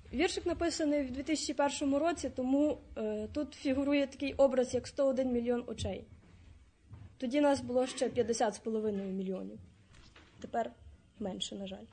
Віршик написаний в 2001 році, тому тут фігурує такий образ, як 101 мільйон очей. Тоді нас було ще 50,5 мільйонів. Тепер менше, на жаль.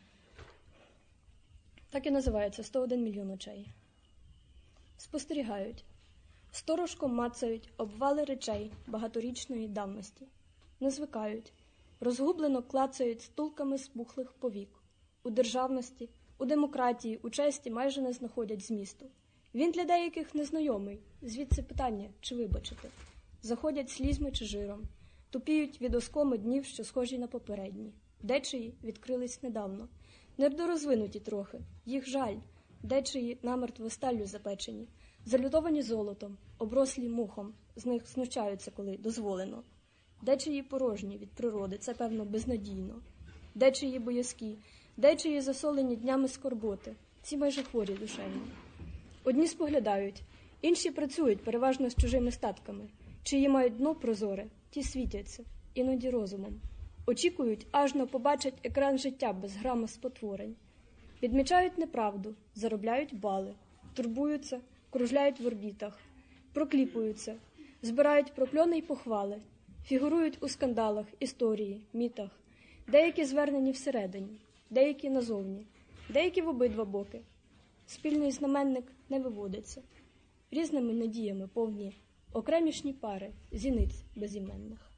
Так і називається 101 мільйон очей. Спостерігають. Сторожком мацають обвали речей багаторічної давності. Не звикають. Розгублено клацають стулками спухлих повік. У державності, у демократії, у честі майже не знаходять змісту. Він для деяких незнайомий. Звідси питання, чи вибачити. Заходять слізьми чи жиром. Тупіють від оскоми днів, що схожі на попередні. Дечиї відкрились недавно. Недорозвинуті трохи. Їх жаль. Дечиї намертво сталлю запечені. Залютовані золотом, оброслі мухом. З них знущаються, коли дозволено. Дечиї порожні від природи, це, певно, безнадійно. Дечиї боязкі, дечиї засолені днями скорботи. Ці майже хворі душевні. Одні споглядають, інші працюють, переважно з чужими статками. Чиї мають дно прозоре, ті світяться, іноді розумом. Очікують, аж побачать екран життя без грама спотворень. Відмічають неправду, заробляють бали, турбуються, кружляють в орбітах, прокліпуються, збирають прокльони й похвали, фігурують у скандалах, історії, мітах. Деякі звернені всередині, деякі назовні, деякі в обидва боки. Спільний знаменник не виводиться. Різними надіями повні окремішні пари зіниць безіменних.